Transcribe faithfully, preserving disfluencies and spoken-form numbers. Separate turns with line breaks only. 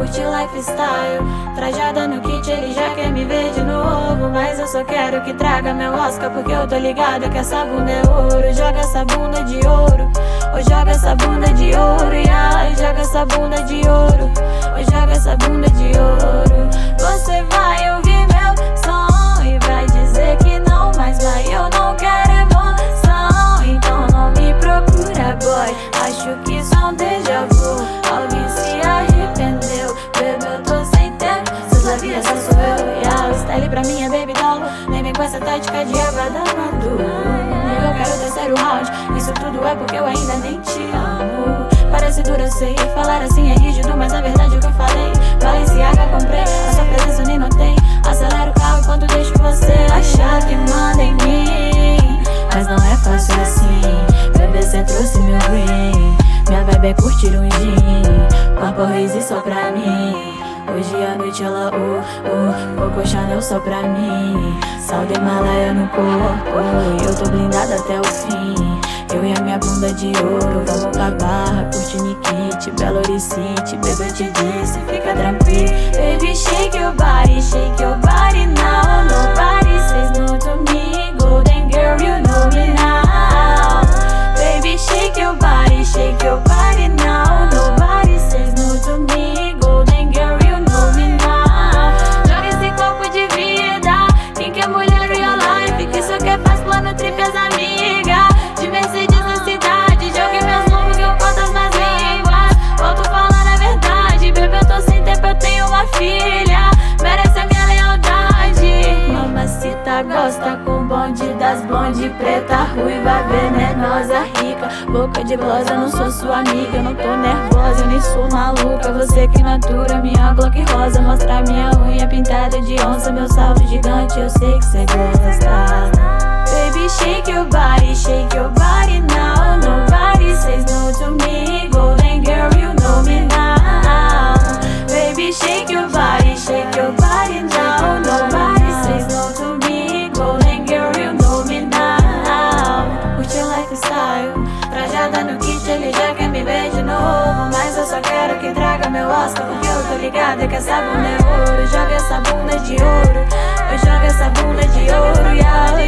curte lifestyle. Trajada no kit, ele já quer me ver de novo. Mas eu só quero que traga meu Oscar, porque eu tô ligada que essa bunda é ouro. Joga essa bunda de ouro, ou joga essa bunda de ouro, yeah. Joga essa bunda de ouro, ou joga essa bunda de ouro. Você vai ouvir meu som e vai dizer que não, mas vai, eu não quero emoção. Então não me procura, boy, acho que isso é um déjà vu. Alguém se arrependeu, bebê, eu tô sem tempo. Seus labios só sou eu, yeah. O style pra mim é baby doll, nem vem com essa tática de avadamadu. Eu quero terceiro round, isso tudo é porque eu ainda nem te amo. Parece duro, eu sei, falar assim é rígido, mas a verdade é o que eu falei. Balenciaga comprei, a sua presença eu nem notei. Acelera o carro enquanto deixo você achar que manda em mim, mas não é fácil assim. Bebê, cê trouxe meu green, minha vibe é curtir um gin, Papo Raise só pra mim. Hoje à noite ela, oh, oh, Coco Chanel só pra mim. Sal de Himalaia no corpo, e eu tô blindada até o fim. Eu e a minha bunda de ouro, vamos pra barra, curte Nikit, Belo Horizonte, bebê, eu te disse, fica tranquilo. Baby, shake your body, shake your body now. Nobody says no to me, golden girl, you know me now. Baby, shake your body, shake your body now. Nobody says no to me, golden girl, you know me now. Joga esse copo de vida, quem quer mulher real life, que só quer faz plano, trip as amigas. De Mercedes na cidade, joguei meus longos que eu conto as mais línguas. Volto falar a verdade, bebê, eu tô sem tempo, eu tenho uma filha, merece a minha lealdade. Mamacita gosta com bonde das blonde, preta, ruiva, venenosa, rica, boca de glosa, eu não sou sua amiga, eu não tô nervosa, eu nem sou maluca. Você que natura minha Glock rosa, mostra minha unha pintada de onça, meu salto gigante, eu sei que cê gosta. Baby, shake your body, shake your body now. Nobody says no to me, golden girl, you know me now. Baby, shake your body, shake your body now. Nobody says no to me, golden girl, you know me now. Curte o lifestyle, trajada no kit, ele já quer me ver de novo. Mas eu só quero que traga meu Oscar, porque eu tô ligada que essa bunda é ouro. Joga essa bunda de ouro, eu jogo essa bunda de ouro, yeah.